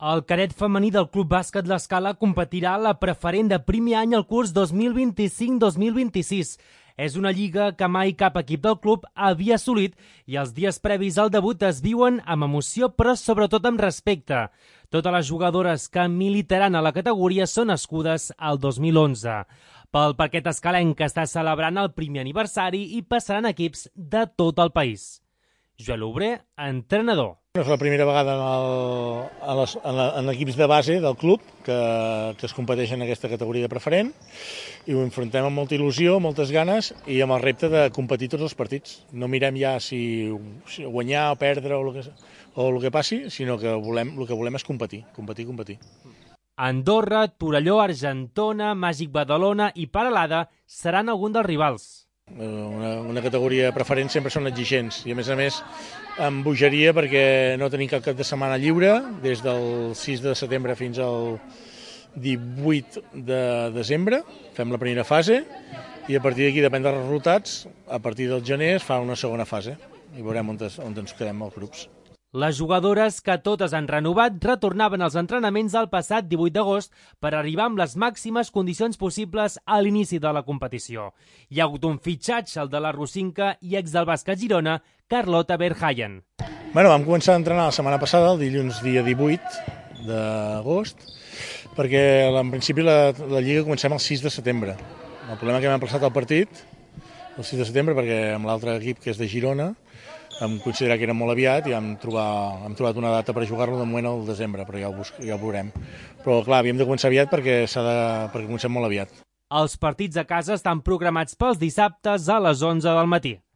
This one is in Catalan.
El cadet femení del Club Bàsquet L'Escala competirà a la preferent de primer any al curs 2025-2026. És una lliga que mai cap equip del club havia assolit i els dies previs al debut es viuen amb emoció però sobretot amb respecte. Totes les jugadores que militaran a la categoria són nascudes al 2011. Pel parquet escalenc que està celebrant el primer aniversari i passaran equips de tot el país. Joel Obrer, entrenador. És la primera vegada en equips de base del club que es competeix en aquesta categoria de preferent i ho enfrontem amb molta il·lusió, moltes ganes i amb el repte de competir tots els partits. No mirem ja si guanyar o perdre o el que passi, sinó que el que volem és competir. Andorra, Torelló, Argentona, Màgic Badalona i Peralada seran alguns dels rivals. Una categoria preferent sempre són exigents i a més em bogeria perquè no tenim cap de setmana lliure des del 6 de setembre fins al 18 de desembre, fem la primera fase i a partir d'aquí, depèn dels resultats, a partir del gener es fa una segona fase i veurem on ens quedem els grups. Les jugadores, que totes han renovat, retornaven als entrenaments el passat 18 d'agost per arribar amb les màximes condicions possibles a l'inici de la competició. Hi ha hagut un fitxatge, el de la rossinca i ex del Bàsquet Girona, Carlota Verhaien. Vam començar a entrenar la setmana passada, el dilluns dia 18 d'agost, perquè en principi la lliga comencem el 6 de setembre. El problema que hem emplaçat el partit el 6 de setembre perquè amb l'altre equip, que és de Girona, hem considerat que era molt aviat i hem trobat una data per jugar-lo de moment al desembre, però ja ho veurem. Però clar, havíem de començar aviat perquè comencem molt aviat. Els partits a casa estan programats pels dissabtes a les 11 del matí.